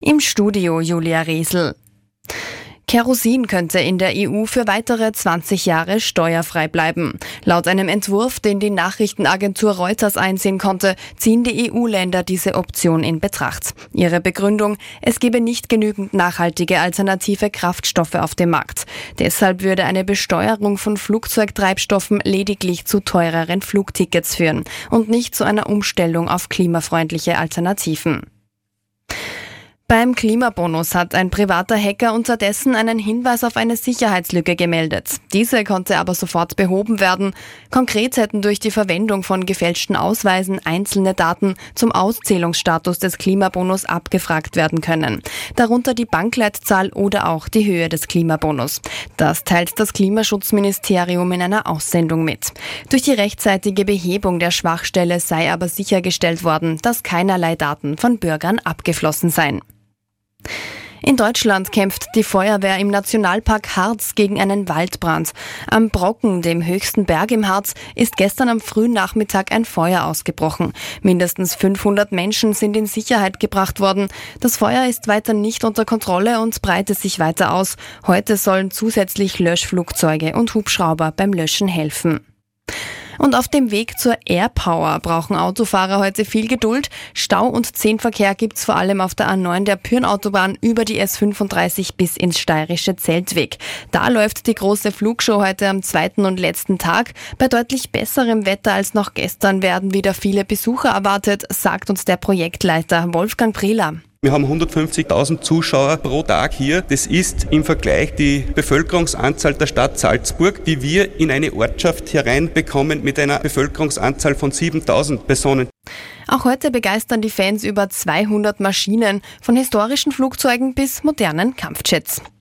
Im Studio Julia Riesel. Kerosin könnte in der EU für weitere 20 Jahre steuerfrei bleiben. Laut einem Entwurf, den die Nachrichtenagentur Reuters einsehen konnte, ziehen die EU-Länder diese Option in Betracht. Ihre Begründung: Es gebe nicht genügend nachhaltige alternative Kraftstoffe auf dem Markt. Deshalb würde eine Besteuerung von Flugzeugtreibstoffen lediglich zu teureren Flugtickets führen und nicht zu einer Umstellung auf klimafreundliche Alternativen. Beim Klimabonus hat ein privater Hacker unterdessen einen Hinweis auf eine Sicherheitslücke gemeldet. Diese konnte aber sofort behoben werden. Konkret hätten durch die Verwendung von gefälschten Ausweisen einzelne Daten zum Auszählungsstatus des Klimabonus abgefragt werden können. Darunter die Bankleitzahl oder auch die Höhe des Klimabonus. Das teilt das Klimaschutzministerium in einer Aussendung mit. Durch die rechtzeitige Behebung der Schwachstelle sei aber sichergestellt worden, dass keinerlei Daten von Bürgern abgeflossen seien. In Deutschland kämpft die Feuerwehr im Nationalpark Harz gegen einen Waldbrand. Am Brocken, dem höchsten Berg im Harz, ist gestern am frühen Nachmittag ein Feuer ausgebrochen. Mindestens 500 Menschen sind in Sicherheit gebracht worden. Das Feuer ist weiter nicht unter Kontrolle und breitet sich weiter aus. Heute sollen zusätzlich Löschflugzeuge und Hubschrauber beim Löschen helfen. Und auf dem Weg zur AirPower brauchen Autofahrer heute viel Geduld. Stau- und Zehnverkehr gibt's vor allem auf der A9 der Pyrn-Autobahn über die S35 bis ins steirische Zeltweg. Da läuft die große Flugshow heute am zweiten und letzten Tag. Bei deutlich besserem Wetter als noch gestern werden wieder viele Besucher erwartet, sagt uns der Projektleiter Wolfgang Prehler. Wir haben 150.000 Zuschauer pro Tag hier. Das ist im Vergleich die Bevölkerungsanzahl der Stadt Salzburg, die wir in eine Ortschaft hereinbekommen mit einer Bevölkerungsanzahl von 7.000 Personen. Auch heute begeistern die Fans über 200 Maschinen, von historischen Flugzeugen bis modernen Kampfjets.